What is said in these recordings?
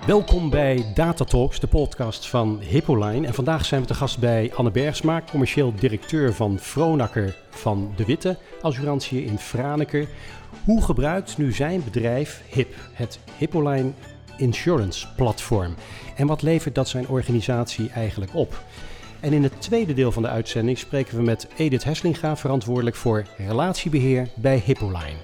Welkom bij Data Talks, de podcast van Hippoline. En vandaag zijn we te gast bij Anne Bergsma, commercieel directeur van Vronacker van de Witte Assurantie in Franeker. Hoe gebruikt nu zijn bedrijf HIP, het Hippoline Insurance Platform? En wat levert dat zijn organisatie eigenlijk op? En in het tweede deel van de uitzending spreken we met Edith Heslinga, verantwoordelijk voor relatiebeheer bij Hippoline.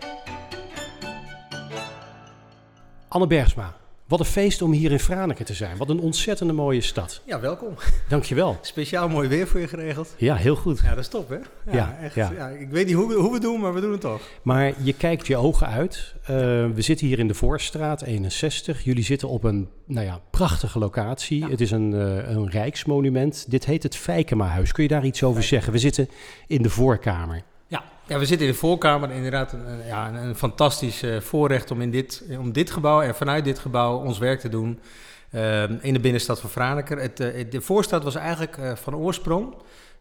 Anne Bergsma. Wat een feest om hier in Franeker te zijn. Wat een ontzettende mooie stad. Ja, welkom. Dankjewel. Speciaal mooi weer voor je geregeld. Ja, heel goed. Ja, dat is top, hè? Ja, echt. Ja. Ja, ik weet niet hoe we het doen, maar we doen het toch. Maar je kijkt je ogen uit. We zitten hier in de Voorstraat 61. Jullie zitten op een prachtige locatie. Ja. Het is een rijksmonument. Dit heet het Vijkemahuis. Kun je daar iets over zeggen? We zitten in de voorkamer. Ja, we zitten in de voorkamer. Inderdaad een fantastisch voorrecht om dit gebouw en vanuit dit gebouw ons werk te doen in de binnenstad van Franeker. De Voorstraat was eigenlijk van oorsprong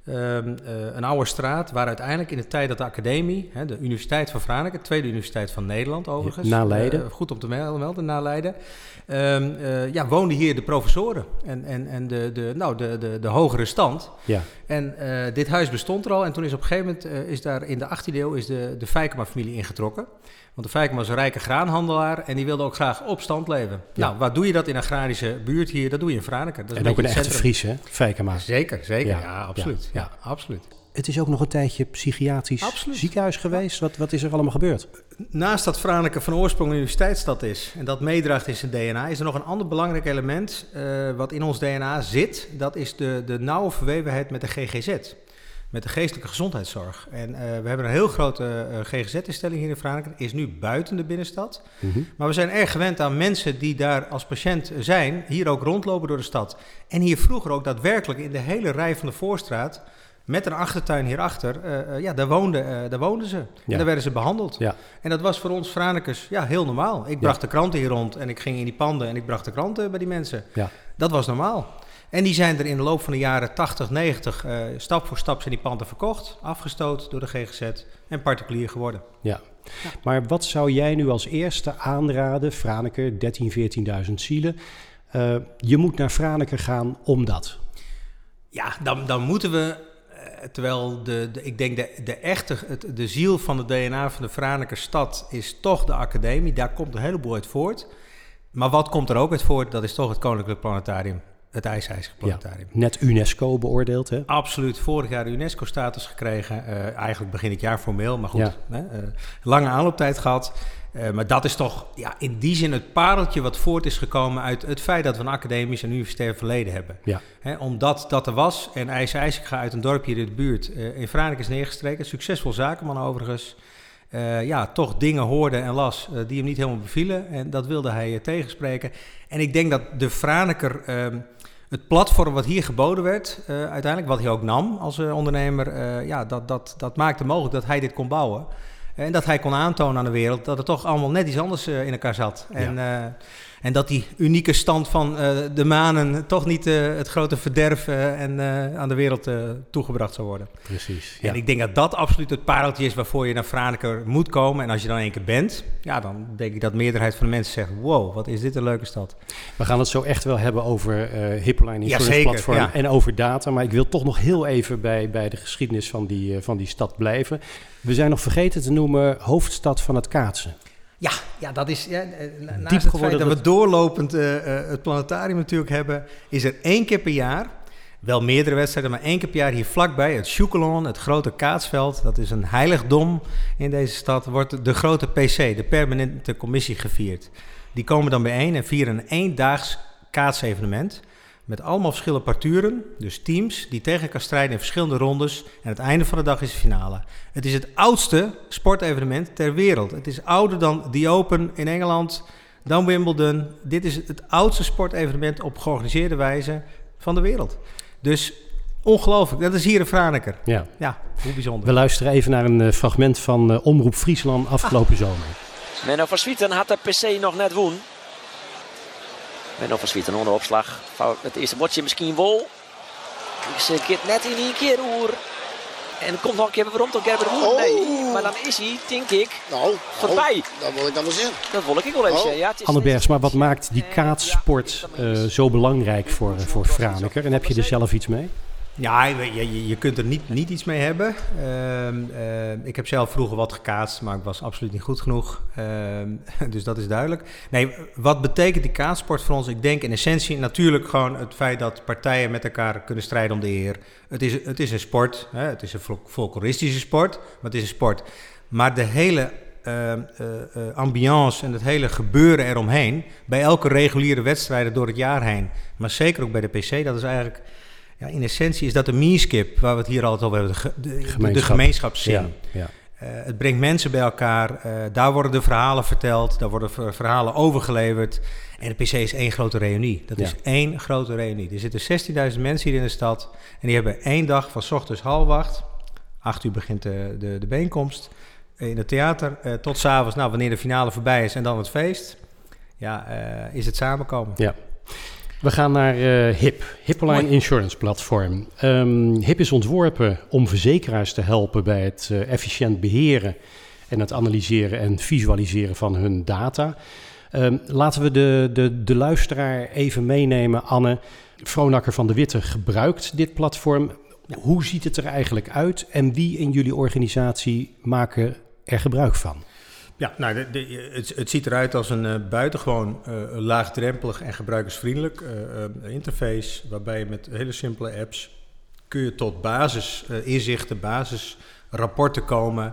een oude straat waar uiteindelijk in de tijd dat de academie, de Universiteit van Franeker, tweede universiteit van Nederland overigens. Na Leiden. Goed om te melden, na Leiden. Woonden hier de professoren en de hogere stand. Ja. En dit huis bestond er al en toen is op een gegeven moment, is daar in de 18e eeuw is de Vijkema-familie ingetrokken. Want de Vijkema was een rijke graanhandelaar en die wilde ook graag op stand leven. Ja. Nou, waar doe je dat in een agrarische buurt hier? Dat doe je in Franeker. Dat is en ook een echte Fries, hè? Vijkema. Zeker. Ja, absoluut. Ja, absoluut. Het is ook nog een tijdje psychiatrisch ziekenhuis geweest. Wat is er allemaal gebeurd? Naast dat Franeker van oorsprong een universiteitsstad is en dat meedraagt in zijn DNA, is er nog een ander belangrijk element wat in ons DNA zit. Dat is de nauwe verwevenheid met de GGZ. Met de geestelijke gezondheidszorg. En we hebben een heel grote GGZ-instelling hier in Franeker. Is nu buiten de binnenstad. Mm-hmm. Maar we zijn erg gewend aan mensen die daar als patiënt zijn. Hier ook rondlopen door de stad. En hier vroeger ook daadwerkelijk in de hele rij van de Voorstraat. Met een achtertuin hierachter. Daar woonden ze. Ja. En daar werden ze behandeld. Ja. En dat was voor ons Franekers heel normaal. Ik bracht de kranten hier rond. En ik ging in die panden en ik bracht de kranten bij die mensen. Ja. Dat was normaal. En die zijn er in de loop van de jaren 80, 90 stap voor stap zijn die panden verkocht, afgestoot door de GGZ en particulier geworden. Ja. Maar wat zou jij nu als eerste aanraden, Franeker, 13.000, 14.000 zielen, je moet naar Franeker gaan omdat? Ja, dan moeten we, terwijl ik denk de ziel van het DNA van de Franeker stad is toch de academie, daar komt een heleboel uit voort. Maar wat komt er ook uit voort, dat is toch het Koninklijk Planetarium. Het IJsijzige Planetarium. Ja, net UNESCO beoordeeld, hè? Absoluut. Vorig jaar de UNESCO-status gekregen. Eigenlijk begin het jaar formeel, maar goed. Ja. Lange aanlooptijd gehad. Maar dat is toch in die zin het pareltje wat voort is gekomen uit het feit dat we een academisch en universitair verleden hebben. Ja. Omdat dat er was en IJsijsige uit een dorpje hier in de buurt in Franeker is neergestreken. Succesvol zakenman overigens. Toch dingen hoorde en las die hem niet helemaal bevielen. En dat wilde hij tegenspreken. En ik denk dat de Franeker, het platform wat hier geboden werd, uiteindelijk wat hij ook nam als ondernemer, dat maakte mogelijk dat hij dit kon bouwen. En dat hij kon aantonen aan de wereld dat het toch allemaal net iets anders in elkaar zat. Ja. En dat die unieke stand van de manen toch niet het grote verderf aan de wereld toegebracht zou worden. Precies. Ja. En ik denk dat dat absoluut het pareltje is waarvoor je naar Franeker moet komen. En als je dan 1 keer bent, dan denk ik dat de meerderheid van de mensen zegt, wow, wat is dit een leuke stad. We gaan het zo echt wel hebben over Hippoline Insurance Platform en over data. Maar ik wil toch nog heel even bij de geschiedenis van die stad blijven. We zijn nog vergeten te noemen hoofdstad van het kaatsen. Ja, dat is naast het feit dat we doorlopend het planetarium natuurlijk hebben, is er 1 keer per jaar, wel meerdere wedstrijden, maar 1 keer per jaar hier vlakbij, het Sjoekelon, het grote kaatsveld, dat is een heiligdom in deze stad, wordt de grote PC, de permanente commissie, gevierd. Die komen dan bijeen en vieren een 1-daags kaatsevenement. Met allemaal verschillende parturen, dus teams die tegen elkaar strijden in verschillende rondes. En het einde van de dag is de finale. Het is het oudste sportevenement ter wereld. Het is ouder dan The Open in Engeland, dan Wimbledon. Dit is het oudste sportevenement op georganiseerde wijze van de wereld. Dus ongelooflijk, dat is hier in Franeker. Ja, hoe bijzonder. We luisteren even naar een fragment van Omroep Friesland afgelopen zomer. Menno van Swieten had de PC nog net woen. Menno van Swieten onder opslag. Het eerste bordje misschien wel. Ze gaat net in 1 keer oer. En komt nog een keer waarom tot Gerber de Moer? Nee, maar dan is hij, denk ik, voorbij. Dat wil ik dan wel zien. Dat wil ik wel even zeggen. Ja, Anne Bergsma, wat maakt die kaatssport zo belangrijk voor Franeker? En heb je er zelf iets mee? Ja, je kunt er niet iets mee hebben. Ik heb zelf vroeger wat gekaatst, maar ik was absoluut niet goed genoeg. Dus dat is duidelijk. Nee, wat betekent die kaatsport voor ons? Ik denk in essentie natuurlijk gewoon het feit dat partijen met elkaar kunnen strijden om de eer. Het is een sport, hè? Het is een folkloristische sport, maar het is een sport. Maar de hele ambiance en het hele gebeuren eromheen, bij elke reguliere wedstrijden door het jaar heen, maar zeker ook bij de PC, dat is eigenlijk... Ja, in essentie is dat de meeskip, waar we het hier altijd over hebben, de gemeenschapszin. Ja. Het brengt mensen bij elkaar, daar worden de verhalen verteld, daar worden verhalen overgeleverd. En de PC is één grote reunie. Dat is één grote reunie. Er zitten 16.000 mensen hier in de stad en die hebben 1 dag van 's ochtends 7:30, 8 uur begint de bijeenkomst, in het theater, tot 's avonds, wanneer de finale voorbij is en dan het feest, is het samenkomen. Ja. We gaan naar HIP, Hippoline Insurance Platform. HIP is ontworpen om verzekeraars te helpen bij het efficiënt beheren en het analyseren en visualiseren van hun data. Laten we de luisteraar even meenemen. Anne, Froonakker van de Witte gebruikt dit platform. Ja. Hoe ziet het er eigenlijk uit en wie in jullie organisatie maken er gebruik van? Ja, het ziet eruit als een buitengewoon laagdrempelig en gebruikersvriendelijk interface, waarbij je met hele simpele apps kun je tot basisinzichten, basisrapporten komen.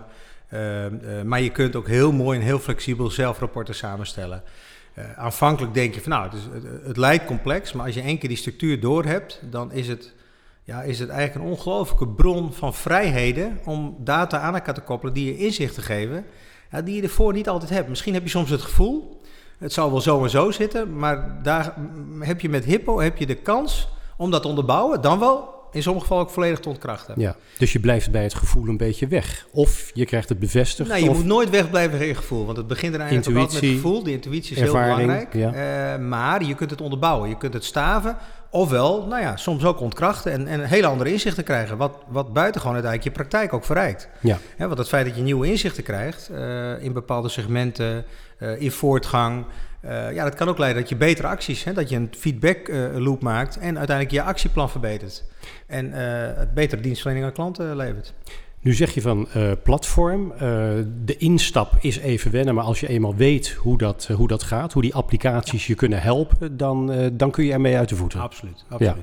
Maar je kunt ook heel mooi en heel flexibel zelf rapporten samenstellen. Aanvankelijk denk je van het lijkt complex, maar als je 1 keer die structuur doorhebt, dan is het eigenlijk een ongelooflijke bron van vrijheden om data aan elkaar te koppelen die je inzichten geven. Ja, die je ervoor niet altijd hebt. Misschien heb je soms het gevoel, het zal wel zo en zo zitten, maar daar heb je met Hippo de kans om dat te onderbouwen, dan wel in sommige gevallen ook volledig te ontkrachten. Ja, dus je blijft bij het gevoel een beetje weg. Of je krijgt het bevestigd. Nee, je moet nooit wegblijven bij je gevoel, want het begint er eigenlijk altijd met het gevoel. De intuïtie is ervaring, heel belangrijk. Ja. Maar je kunt het onderbouwen, je kunt het staven, ofwel, soms ook ontkrachten en hele andere inzichten krijgen, wat buitengewoon uiteindelijk je praktijk ook verrijkt. Ja. Want het feit dat je nieuwe inzichten krijgt in bepaalde segmenten, in voortgang, dat kan ook leiden dat je betere acties, dat je een feedback loop maakt en uiteindelijk je actieplan verbetert. En het betere dienstverlening aan klanten levert. Nu zeg je van platform, de instap is even wennen, maar als je eenmaal weet hoe dat gaat, hoe die applicaties je kunnen helpen, dan kun je ermee uit de voeten. Absoluut. Ja.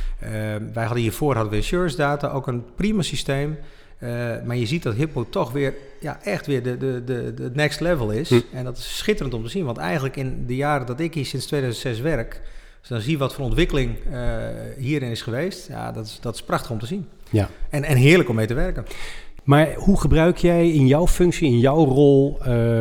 Wij hadden hiervoor we insurance data, ook een prima systeem. Maar je ziet dat Hippo toch weer echt weer de next level is. En dat is schitterend om te zien, want eigenlijk in de jaren dat ik hier sinds 2006 werk, dus dan zie je wat voor ontwikkeling hierin is geweest. Ja, dat is prachtig om te zien. Ja. En heerlijk om mee te werken. Maar hoe gebruik jij in jouw functie, in jouw rol,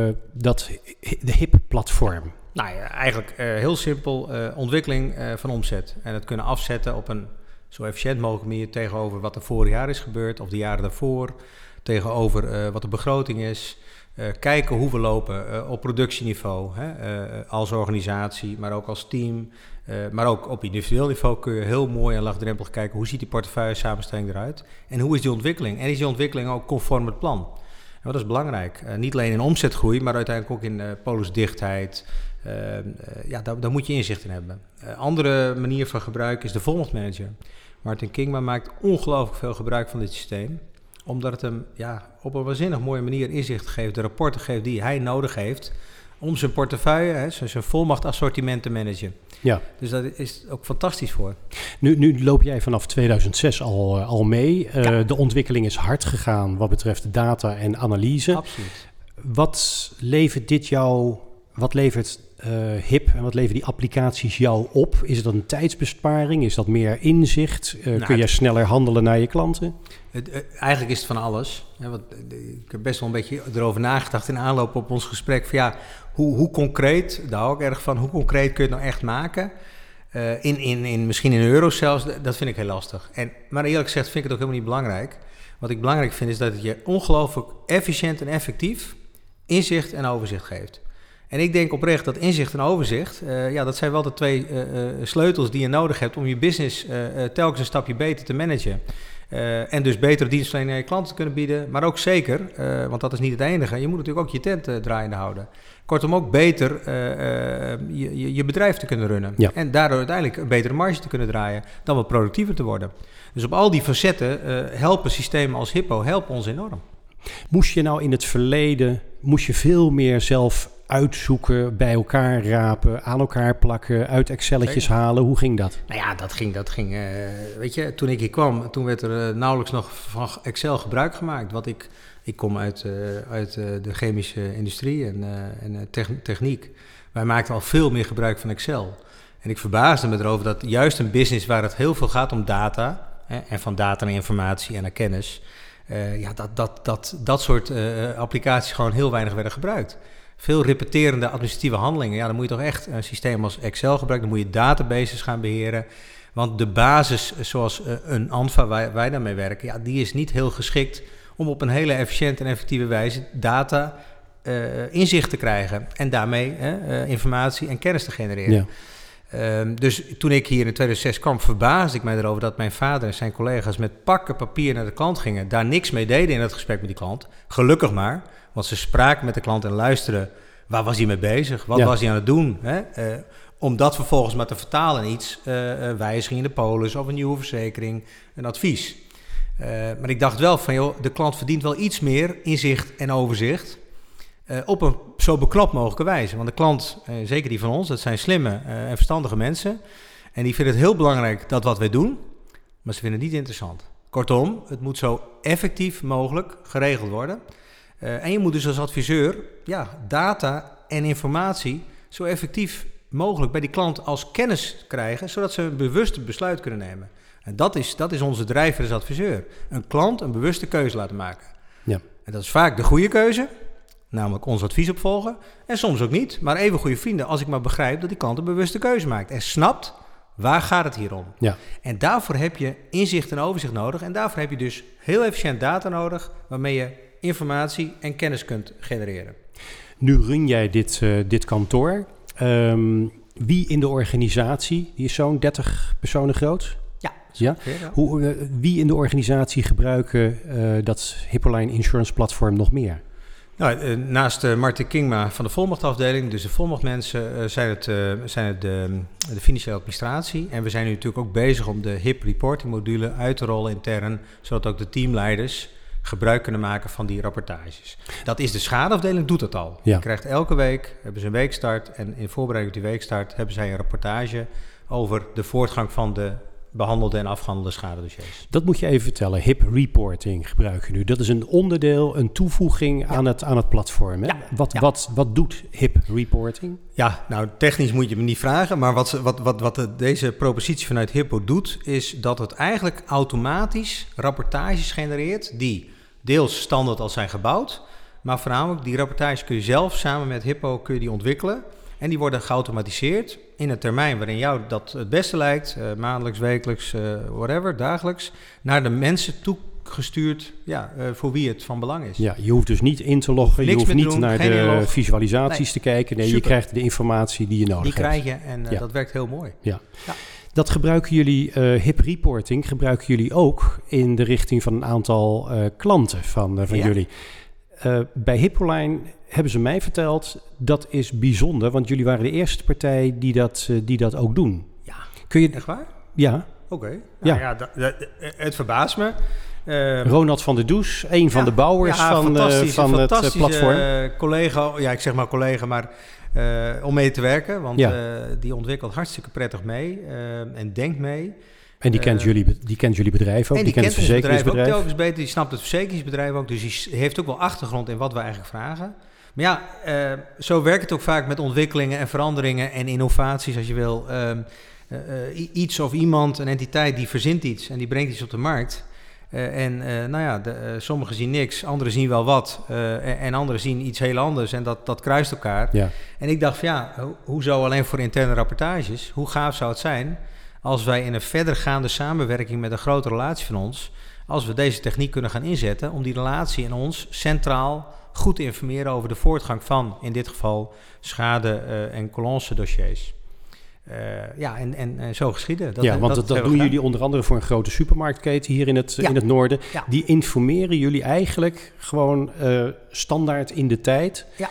de HIP-platform? Eigenlijk heel simpel ontwikkeling van omzet. En het kunnen afzetten op een zo efficiënt mogelijk manier tegenover wat er vorig jaar is gebeurd, of de jaren daarvoor, tegenover wat de begroting is. Kijken hoe we lopen op productieniveau, als organisatie, maar ook als team. Maar ook op individueel niveau kun je heel mooi en laagdrempelig kijken hoe ziet die portefeuille samenstelling eruit en hoe is die ontwikkeling. En is die ontwikkeling ook conform het plan? En dat is belangrijk. Niet alleen in omzetgroei, maar uiteindelijk ook in polisdichtheid. Daar moet je inzicht in hebben. Andere manier van gebruik is de volmachtmanager. Martin Kingma maakt ongelooflijk veel gebruik van dit systeem, omdat het hem op een waanzinnig mooie manier inzicht geeft, de rapporten geeft die hij nodig heeft om zijn portefeuille, zijn volmachtassortiment te managen. Ja. Dus dat is ook fantastisch voor. Nu loop jij vanaf 2006 al mee. De ontwikkeling is hard gegaan wat betreft data en analyse. Absoluut. Wat levert dit jou, wat levert HIP en wat leveren die applicaties jou op? Is het een tijdsbesparing? Is dat meer inzicht? Kun jij sneller handelen naar je klanten? Eigenlijk is het van alles. Want ik heb best wel een beetje erover nagedacht in aanloop op ons gesprek. Van hoe concreet, daar hou ik erg van, hoe concreet kun je het nou echt maken? Misschien in euro's zelfs, dat vind ik heel lastig. Maar eerlijk gezegd vind ik het ook helemaal niet belangrijk. Wat ik belangrijk vind is dat het je ongelooflijk efficiënt en effectief inzicht en overzicht geeft. En ik denk oprecht dat inzicht en overzicht, dat zijn wel de 2 sleutels die je nodig hebt om je business telkens een stapje beter te managen. En dus betere dienstverlening aan je klanten kunnen bieden. Maar ook zeker, want dat is niet het enige. Je moet natuurlijk ook je tent draaiende houden. Kortom, ook beter je bedrijf te kunnen runnen. Ja. En daardoor uiteindelijk een betere marge te kunnen draaien. Dan wat productiever te worden. Dus op al die facetten helpen systemen als Hippo ons enorm. Moest je nou in het verleden veel meer zelf uitzoeken, bij elkaar rapen, aan elkaar plakken, uit Excelletjes halen? Hoe ging dat? Nou ja, dat ging weet je, toen ik hier kwam, toen werd er nauwelijks nog van Excel gebruik gemaakt. Want ik kom uit de chemische industrie en techniek. Wij maakten al veel meer gebruik van Excel. En ik verbaasde me erover dat juist een business waar het heel veel gaat om data, en van data naar informatie en naar kennis, dat soort applicaties gewoon heel weinig werden gebruikt. Veel repeterende administratieve handelingen. Ja, dan moet je toch echt een systeem als Excel gebruiken. Dan moet je databases gaan beheren. Want de basis, zoals een ANFA waar wij daarmee werken, ja, die is niet heel geschikt om op een hele efficiënte en effectieve wijze data inzicht te krijgen. En daarmee informatie en kennis te genereren. Ja. Dus toen ik hier in 2006 kwam, verbaasde ik mij erover dat mijn vader en zijn collega's met pakken papier naar de klant gingen. Daar niks mee deden in het gesprek met die klant. Gelukkig maar, want ze spraken met de klant en luisterden. Waar was hij mee bezig? Wat was hij aan het doen? Om dat vervolgens maar te vertalen in iets. Wijziging in de polis of een nieuwe verzekering, een advies. Maar ik dacht wel van, joh, de klant verdient wel iets meer inzicht en overzicht. Op een zo beknopt mogelijke wijze. Want de klant, zeker die van ons, dat zijn slimme en verstandige mensen. En die vinden het heel belangrijk dat wat wij doen, maar ze vinden het niet interessant. Kortom, het moet zo effectief mogelijk geregeld worden. En je moet dus als adviseur data en informatie zo effectief mogelijk bij die klant als kennis krijgen, zodat ze een bewuste besluit kunnen nemen. En dat is onze drijver als adviseur. Een klant een bewuste keuze laten maken. Ja. En dat is vaak de goede keuze, namelijk ons advies opvolgen. En soms ook niet, maar even goede vrienden als ik maar begrijp dat die klant een bewuste keuze maakt. En snapt, waar gaat het hier om? Ja. En daarvoor heb je inzicht en overzicht nodig. En daarvoor heb je dus heel efficiënt data nodig, waarmee je informatie en kennis kunt genereren. Nu run jij dit kantoor. Wie in de organisatie, die is zo'n 30 personen groot? Ja. Wie in de organisatie gebruiken dat Hippoline Insurance Platform nog meer? Nou, naast Martin Kingma van de volmachtafdeling, dus de volmachtmensen, zijn het de financiële administratie. En we zijn nu natuurlijk ook bezig om de HIP reporting module uit te rollen intern, zodat ook de teamleiders gebruik kunnen maken van die rapportages. Dat is de schadeafdeling, doet dat al. Ja. Je krijgt elke week, hebben ze een weekstart en in voorbereiding op die weekstart hebben zij een rapportage over de voortgang van de behandelde en afgehandelde schadedossiers. Dat moet je even vertellen. HIP reporting gebruik je nu. Dat is een onderdeel, een toevoeging aan het platform. Hè? Ja. Wat doet HIP reporting? Ja, nou technisch moet je me niet vragen, maar wat deze propositie vanuit Hippo doet, is dat het eigenlijk automatisch rapportages genereert die deels standaard al zijn gebouwd, maar voornamelijk die rapportages kun je zelf samen met Hippo ontwikkelen. En die worden geautomatiseerd in een termijn waarin jou dat het beste lijkt, maandelijks, wekelijks, whatever, dagelijks, naar de mensen toegestuurd voor wie het van belang is. Ja, je hoeft dus niet in te loggen, je hoeft niet naar de visualisaties te kijken. Nee, je krijgt de informatie die je nodig hebt. Die krijg je en dat werkt heel mooi. Ja. Dat gebruiken jullie, HIP reporting, gebruiken jullie ook in de richting van een aantal klanten van jullie. Bij Hippoline hebben ze mij verteld, dat is bijzonder, want jullie waren de eerste partij die dat ook doen. Ja, kun je echt waar? Ja. Oké. Nou, het verbaast me. Ronald van der Does, een van de bouwers van het platform. Collega, ik zeg maar collega, maar om mee te werken, want die ontwikkelt hartstikke prettig mee en denkt mee. En die kent jullie bedrijf ook, en die kent het verzekeringsbedrijf. Ook telkens beter, die snapt het verzekeringsbedrijf ook, dus die heeft ook wel achtergrond in wat we eigenlijk vragen. Maar zo werkt het ook vaak met ontwikkelingen en veranderingen en innovaties, als je wil. Iets of iemand, een entiteit, die verzint iets en die brengt iets op de markt. Sommigen zien niks, anderen zien wel wat en anderen zien iets heel anders en dat kruist elkaar. Ja. En ik dacht hoezo alleen voor interne rapportages? Hoe gaaf zou het zijn als wij in een verdergaande samenwerking met een grote relatie van ons, als we deze techniek kunnen gaan inzetten om die relatie in ons centraal goed te informeren over de voortgang van, in dit geval, schade- en colonse dossiers. En zo geschieden. Dat doen jullie onder andere voor een grote supermarktketen hier in het noorden. Ja. Die informeren jullie eigenlijk gewoon standaard in de tijd... Ja.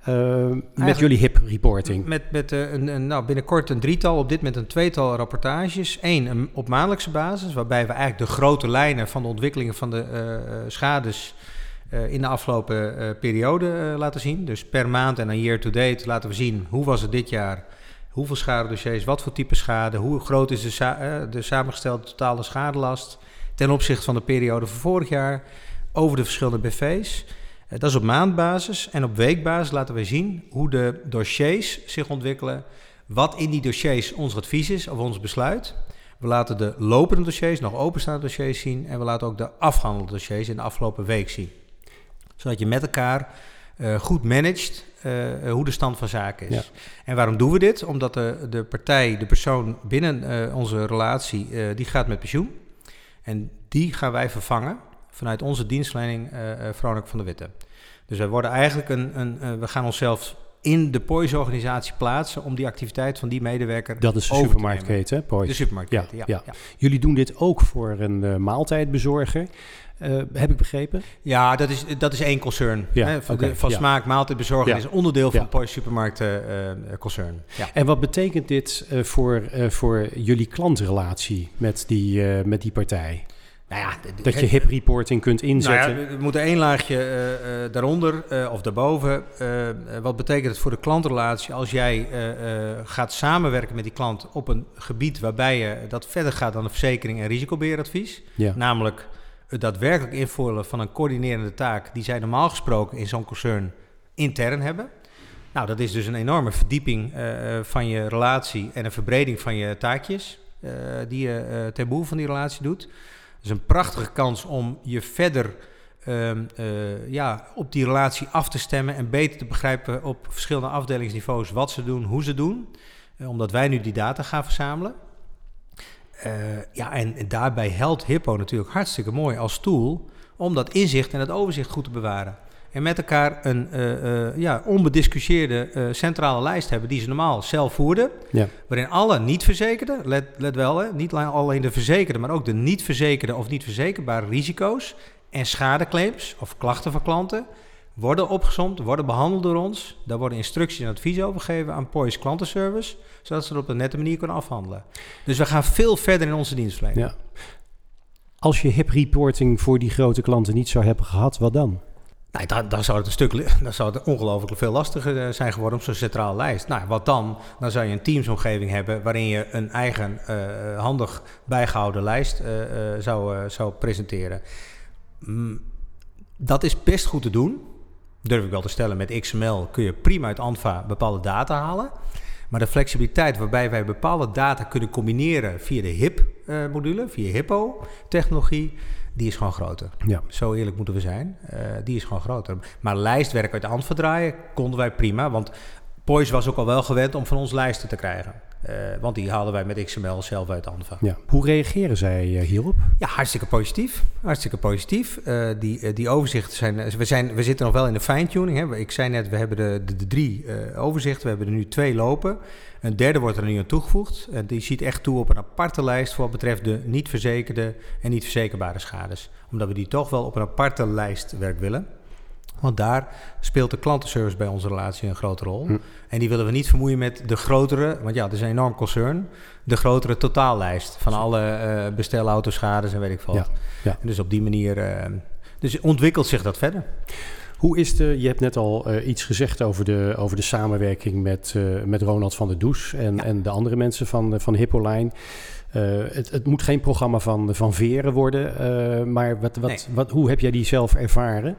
Met jullie HIP-reporting. Met binnenkort een 3-tal, op dit moment een 2-tal rapportages. 1 op maandelijkse basis, waarbij we eigenlijk de grote lijnen van de ontwikkelingen van de schades in de afgelopen periode laten zien. Dus per maand en een year to date laten we zien hoe was het dit jaar, hoeveel schadedossiers, wat voor type schade, hoe groot is de samengestelde totale schadelast ten opzichte van de periode van vorig jaar over de verschillende BV's. Dat is op maandbasis en op weekbasis laten wij zien hoe de dossiers zich ontwikkelen, wat in die dossiers ons advies is of ons besluit. We laten de lopende dossiers, nog openstaande dossiers zien en we laten ook de afgehandelde dossiers in de afgelopen week zien. Zodat je met elkaar goed managt hoe de stand van zaken is. Ja. En waarom doen we dit? Omdat de persoon binnen onze relatie, die gaat met pensioen en die gaan wij vervangen vanuit onze dienstverlening Vroonakker van de Witte. Dus wij worden eigenlijk we gaan onszelf in de POIS-organisatie plaatsen om die activiteit van die medewerker dat is de supermarktketen, POIS. De supermarktketen, ja. Jullie doen dit ook voor een maaltijdbezorger, heb ik begrepen? Ja, dat is één concern. Ja, van Smaak maaltijdbezorging is een onderdeel van POIS supermarktconcern. Ja. En wat betekent dit voor jullie klantrelatie met die partij? Nou ja, dat je HIP-reporting kunt inzetten. Nou ja, we moeten 1 laagje daaronder of daarboven. Wat betekent het voor de klantrelatie als jij gaat samenwerken met die klant op een gebied waarbij je dat verder gaat dan een verzekering en risicobeheeradvies. Ja. Namelijk het daadwerkelijk invullen van een coördinerende taak die zij normaal gesproken in zo'n concern intern hebben. Nou, dat is dus een enorme verdieping van je relatie en een verbreding van je taakjes die je ten behoeve van die relatie doet. Het is een prachtige kans om je verder op die relatie af te stemmen en beter te begrijpen op verschillende afdelingsniveaus wat ze doen, hoe ze doen. Omdat wij nu die data gaan verzamelen. En daarbij helpt Hippo natuurlijk hartstikke mooi als tool om dat inzicht en dat overzicht goed te bewaren. En met elkaar een onbediscussieerde centrale lijst hebben die ze normaal zelf voerden. Ja. Waarin alle niet-verzekerden, let wel, niet alleen de verzekerde, maar ook de niet-verzekerde of niet verzekerbare risico's en schadeclaims of klachten van klanten worden opgesomd, worden behandeld door ons. Daar worden instructies en advies over gegeven aan POIS klantenservice, zodat ze er op een nette manier kunnen afhandelen. Dus we gaan veel verder in onze dienstverlening. Ja. Als je HIP-reporting voor die grote klanten niet zou hebben gehad, wat dan? Nou, dan zou het ongelooflijk veel lastiger zijn geworden op zo'n centrale lijst. Nou, wat dan? Dan zou je een teamsomgeving hebben waarin je een eigen handig bijgehouden lijst zou presenteren. Dat is best goed te doen, durf ik wel te stellen. Met XML kun je prima uit ANFA bepaalde data halen. Maar de flexibiliteit waarbij wij bepaalde data kunnen combineren via de HIP-module, via Hippo-technologie, die is gewoon groter. Ja. Zo eerlijk moeten we zijn. Die is gewoon groter. Maar lijstwerk uit de hand verdraaien konden wij prima. Want POIS was ook al wel gewend om van ons lijsten te krijgen. Want die haalden wij met XML zelf uit de ANFA. Ja. Hoe reageren zij hierop? Ja, hartstikke positief. Hartstikke positief. Die overzichten zijn... We zitten nog wel in de fine-tuning. Hè. Ik zei net, we hebben de 3 overzichten. We hebben er nu 2 lopen. Een derde wordt er nu aan toegevoegd. Die ziet echt toe op een aparte lijst voor wat betreft de niet verzekerde en niet verzekerbare schades. Omdat we die toch wel op een aparte lijstwerk willen. Want daar speelt de klantenservice bij onze relatie een grote rol. En die willen we niet vermoeien met de grotere, want ja, het is een enorm concern, de grotere totaallijst van alle bestelautoschades en weet ik veel. Ja. En dus op die manier dus ontwikkelt zich dat verder. Hoe is je hebt net al iets gezegd over de samenwerking met Ronald van der Does en de andere mensen van Hippoline. Het moet geen programma van veren worden, maar hoe heb jij die zelf ervaren?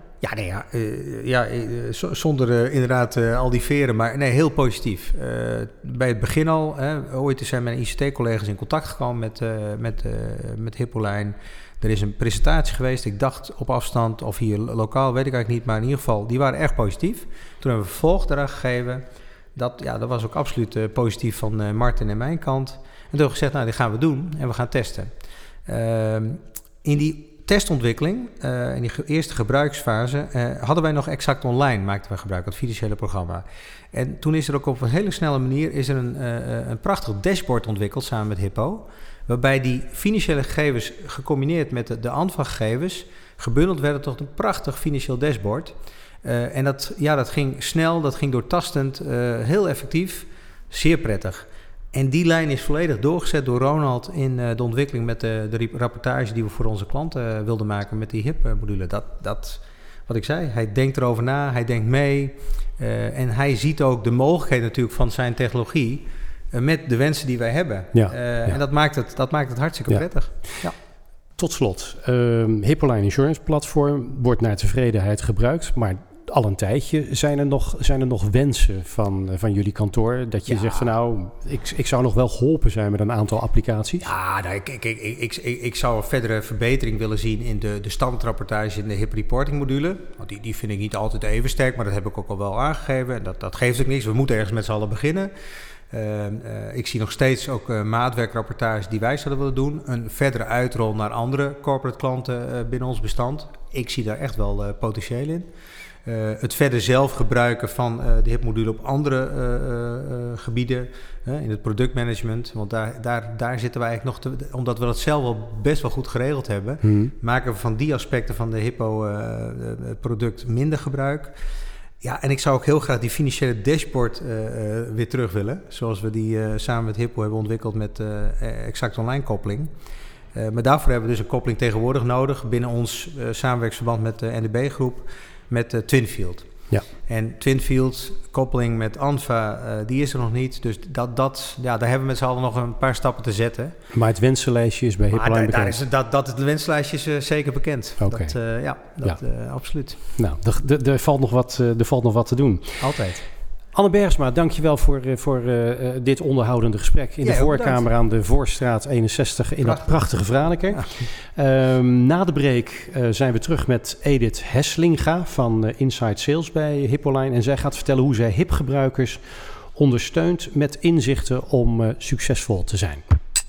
Zonder inderdaad al die veren, maar nee, heel positief. Bij het begin al, ooit zijn mijn ICT-collega's in contact gekomen met Hippoline. Er is een presentatie geweest, ik dacht op afstand of hier lokaal, weet ik eigenlijk niet, maar in ieder geval, die waren erg positief. Toen hebben we vervolg eraan gegeven. Dat was ook absoluut positief van Martin en mijn kant. En toen hebben we gezegd, dit gaan we doen en we gaan testen. In die testontwikkeling, in die eerste gebruiksfase, hadden wij nog Exact Online, maakten we gebruik van het financiële programma. En toen is er ook op een hele snelle manier een prachtig dashboard ontwikkeld samen met Hippo, waarbij die financiële gegevens gecombineerd met de ANFA-gegevens gebundeld werden tot een prachtig financieel dashboard. En dat ging snel, dat ging doortastend, heel effectief, zeer prettig. En die lijn is volledig doorgezet door Ronald in de ontwikkeling met de rapportage die we voor onze klanten wilden maken met die HIP-module. Dat, wat ik zei, hij denkt erover na, hij denkt mee en hij ziet ook de mogelijkheden natuurlijk van zijn technologie met de wensen die wij hebben. Ja, en dat maakt het hartstikke prettig. Ja. Tot slot, Hippoline Insurance Platform wordt naar tevredenheid gebruikt, maar al een tijdje zijn er nog wensen van jullie kantoor dat je zegt van nou, ik zou nog wel geholpen zijn met een aantal applicaties? Ja, nou, ik zou een verdere verbetering willen zien in de standaardrapportage in de HIP reporting module. Want die vind ik niet altijd even sterk, maar dat heb ik ook al wel aangegeven. En dat geeft ook niks. We moeten ergens met z'n allen beginnen. Ik zie nog steeds ook maatwerkrapportages die wij zouden willen doen. Een verdere uitrol naar andere corporate klanten binnen ons bestand. Ik zie daar echt wel potentieel in. Het verder zelf gebruiken van de HIP-module op andere gebieden, in het productmanagement. Want daar zitten we eigenlijk nog omdat we dat zelf al best wel goed geregeld hebben, maken we van die aspecten van de Hippo-product minder gebruik. Ja, en ik zou ook heel graag die financiële dashboard weer terug willen. Zoals we die samen met Hippo hebben ontwikkeld met Exact Online koppeling. Maar daarvoor hebben we dus een koppeling tegenwoordig nodig binnen ons samenwerksverband met de NDB-groep met TwinField. Ja. En TwinField, koppeling met ANFA, die is er nog niet. Dus daar hebben we met z'n allen nog een paar stappen te zetten. Maar het wensenlijstje is bij Hippoline bekend? Het wensenlijstje is zeker bekend. Okay. Absoluut. Nou, er valt nog wat te doen. Altijd. Anne Bergsma, dankjewel voor dit onderhoudende gesprek in de voorkamer aan de Voorstraat 61 in dat prachtige Franeker. Ja. Na de break zijn we terug met Edith Heslinga van Inside Sales bij Hippoline. En zij gaat vertellen hoe zij HIP-gebruikers ondersteunt met inzichten om succesvol te zijn.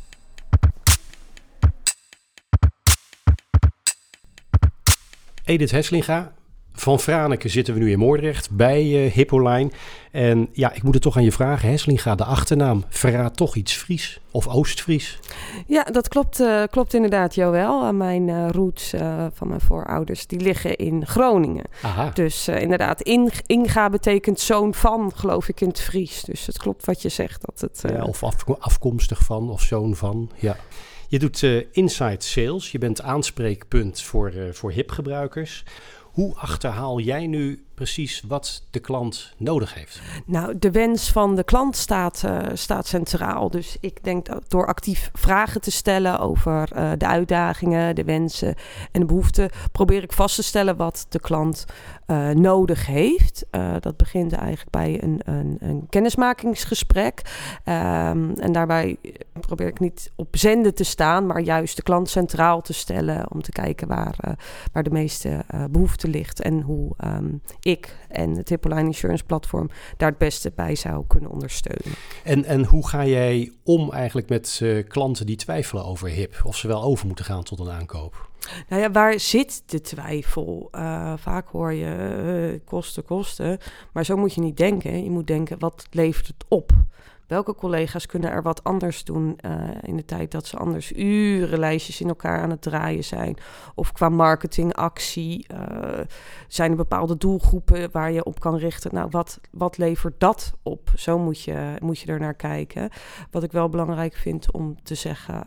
Edith Heslinga. Van Franeker zitten we nu in Moordrecht bij Hippoline. En ja, ik moet het toch aan je vragen. Heslinga, de achternaam, verraadt toch iets Fries of Oost-Fries? Ja, dat klopt inderdaad, Joël. Mijn roots van mijn voorouders, die liggen in Groningen. Aha. Dus inderdaad, Inga betekent zoon van, geloof ik, in het Fries. Dus het klopt wat je zegt. Dat het, of afkomstig van of zoon van, ja. Je doet inside sales. Je bent aanspreekpunt voor HIP-gebruikers. Hoe achterhaal jij nu precies wat de klant nodig heeft? Nou, de wens van de klant staat centraal. Dus ik denk dat door actief vragen te stellen over de uitdagingen, de wensen en de behoeften, probeer ik vast te stellen wat de klant nodig heeft. Dat begint eigenlijk bij een kennismakingsgesprek. En daarbij probeer ik niet op zenden te staan, maar juist de klant centraal te stellen om te kijken waar de meeste behoefte ligt en hoe ik en het Hippoline Insurance Platform daar het beste bij zou kunnen ondersteunen. En hoe ga jij om eigenlijk met klanten die twijfelen over HIP? Of ze wel over moeten gaan tot een aankoop? Nou ja, waar zit de twijfel? Vaak hoor je kosten. Maar zo moet je niet denken. Je moet denken, wat levert het op? Welke collega's kunnen er wat anders doen in de tijd dat ze anders urenlijstjes in elkaar aan het draaien zijn? Of qua marketingactie, zijn er bepaalde doelgroepen waar je op kan richten? Nou, wat levert dat op? Zo moet je er naar kijken. Wat ik wel belangrijk vind om te zeggen,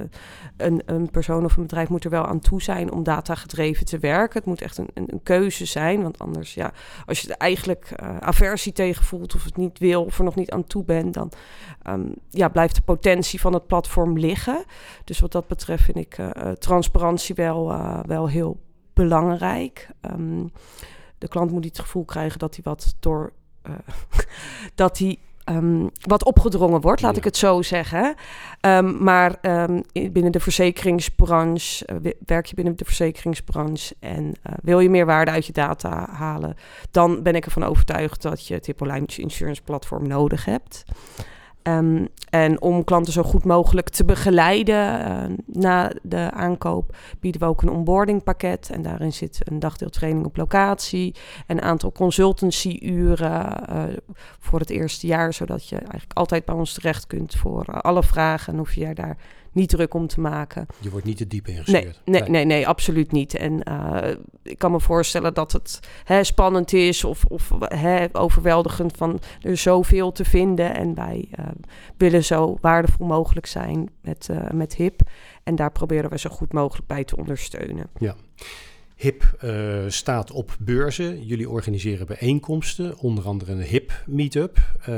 een persoon of een bedrijf moet er wel aan toe zijn om datagedreven te werken. Het moet echt een keuze zijn, want anders, ja, als je er eigenlijk aversie tegen voelt of het niet wil of er nog niet aan toe bent, dan blijft de potentie van het platform liggen. Dus wat dat betreft vind ik transparantie wel heel belangrijk. De klant moet niet het gevoel krijgen dat hij wat opgedrongen wordt, laat ik het zo zeggen. Maar binnen de verzekeringsbranche, werk je binnen de verzekeringsbranche en wil je meer waarde uit je data halen, dan ben ik ervan overtuigd dat je het Hippoline Insurance Platform nodig hebt. En om klanten zo goed mogelijk te begeleiden na de aankoop, bieden we ook een onboardingpakket. En daarin zit een dagdeel training op locatie, een aantal consultancy-uren voor het eerste jaar, zodat je eigenlijk altijd bij ons terecht kunt voor alle vragen. En hoef je daar niet druk om te maken. Je wordt niet te diep ingestuurd. Nee, absoluut niet. En ik kan me voorstellen dat het spannend is of overweldigend van er zoveel te vinden. En wij willen zo waardevol mogelijk zijn met HIP. En daar proberen we zo goed mogelijk bij te ondersteunen. Ja. HIP staat op beurzen. Jullie organiseren bijeenkomsten, onder andere een HIP meetup.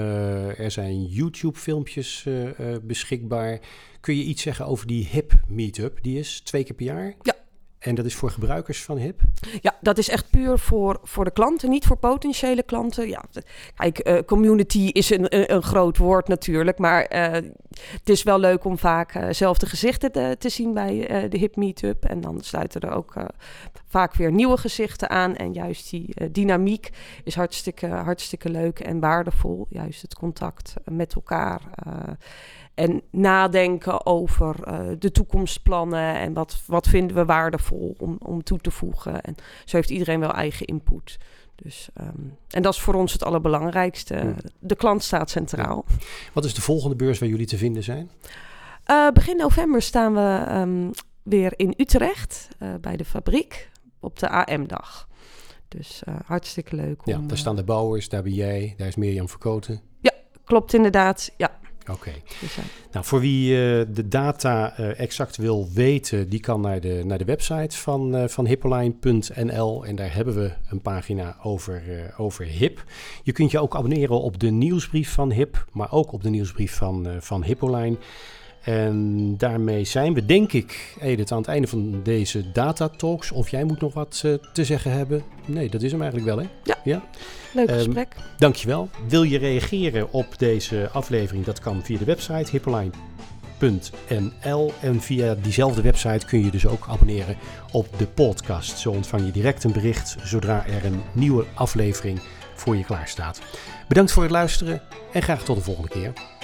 Er zijn YouTube-filmpjes beschikbaar. Kun je iets zeggen over die HIP meetup? Die is 2 keer per jaar? Ja. En dat is voor gebruikers van HIP? Ja, dat is echt puur voor de klanten, niet voor potentiële klanten. Ja, kijk, community is een groot woord natuurlijk, maar het is wel leuk om vaak zelf de gezichten te zien bij de HIP Meetup. En dan sluiten er ook vaak weer nieuwe gezichten aan. En juist die dynamiek is hartstikke leuk en waardevol. Juist het contact met elkaar. En nadenken over de toekomstplannen en wat vinden we waardevol om toe te voegen. En zo heeft iedereen wel eigen input. Dus, en dat is voor ons het allerbelangrijkste. Ja. De klant staat centraal. Ja. Wat is de volgende beurs waar jullie te vinden zijn? Begin november staan we weer in Utrecht bij de fabriek op de AM-dag. Dus hartstikke leuk. Ja, daar staan de bouwers, daar ben jij, daar is Mirjam Verkoten. Ja, klopt inderdaad, ja. Oké. Dus, nou, voor wie de data exact wil weten, die kan naar de website van hippoline.nl en daar hebben we een pagina over HIP. Je kunt je ook abonneren op de nieuwsbrief van HIP, maar ook op de nieuwsbrief van Hippoline. En daarmee zijn we, denk ik, Edith, aan het einde van deze datatalks. Of jij moet nog wat te zeggen hebben? Nee, dat is hem eigenlijk wel, hè? Ja. Leuk gesprek. Dankjewel. Wil je reageren op deze aflevering? Dat kan via de website hippoline.nl. En via diezelfde website kun je dus ook abonneren op de podcast. Zo ontvang je direct een bericht zodra er een nieuwe aflevering voor je klaar staat. Bedankt voor het luisteren en graag tot de volgende keer.